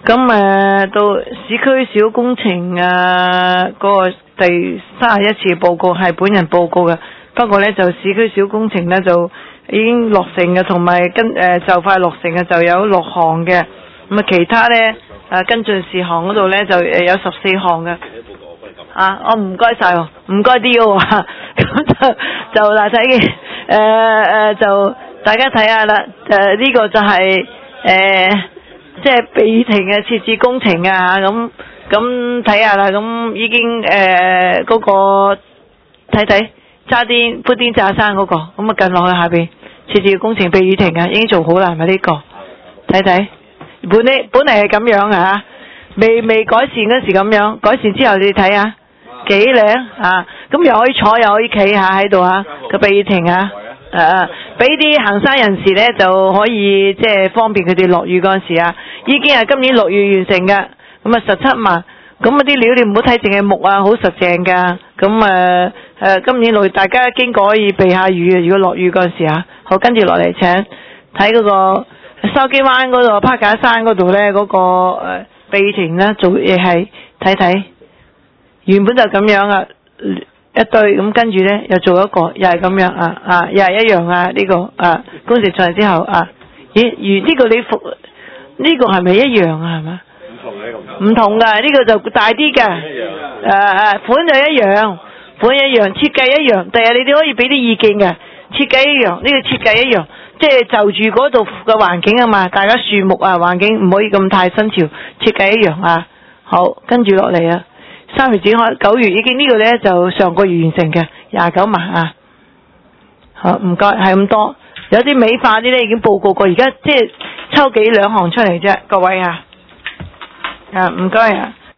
咁到市區小工程嗰個第31次報告係本人報告嘅，不過呢就市區小工程呢就已經落成嘅，同埋就快落成嘅就有6項嘅，咁其他呢跟進事項嗰度呢就有14項嘅。我唔該晒喎，唔該啲喎，咁就嗱睇嘅就大家睇下啦，呢個就係即係避雨亭嘅設置工程啊，咁睇下啦，咁已經嗰個睇渣甸砵甸乍生嗰個，咁近落去下邊設置工程避雨亭啊，已經做好啦，係咪呢個？睇本嚟係咁樣啊，未改善嗰時咁樣，改善之後你睇下幾靚啊，咁又可以坐又可以企下喺度啊，個避雨亭啊。俾啲行山人士呢就可以即係方便佢哋落雨嗰陣時啊，已經係今年6月完成嘅，咁17萬，咁啲料你唔好睇淨係木啊，好實淨噶，咁今年6月大家經過可以避下雨啊，如果落雨嗰陣時啊，好，跟住落嚟請睇嗰個筲箕灣嗰度、柏架山嗰度呢，嗰個避雨亭呢做嘢係睇，原本就咁樣啊。一堆咁跟住呢又做一個又係咁樣又係一樣呢個工程上之後咦呢個你服呢個係咪一樣係嘛？唔同㗎，呢個就大啲㗎，款就一樣，設計一樣，第日你哋可以俾啲意見嘅，設計一樣，呢個設計一樣，即係就住嗰度嘅環境啊嘛，大家樹木環境唔可以咁太新潮，設計一樣啊。好，跟住落嚟啊。3月展開，9月已經呢個呢就上個月完成嘅29萬啊。好，唔該，係咁多。有啲美化啲呢已經報告過，而家即係抽幾兩項出嚟啫，各位啊。唔該啊。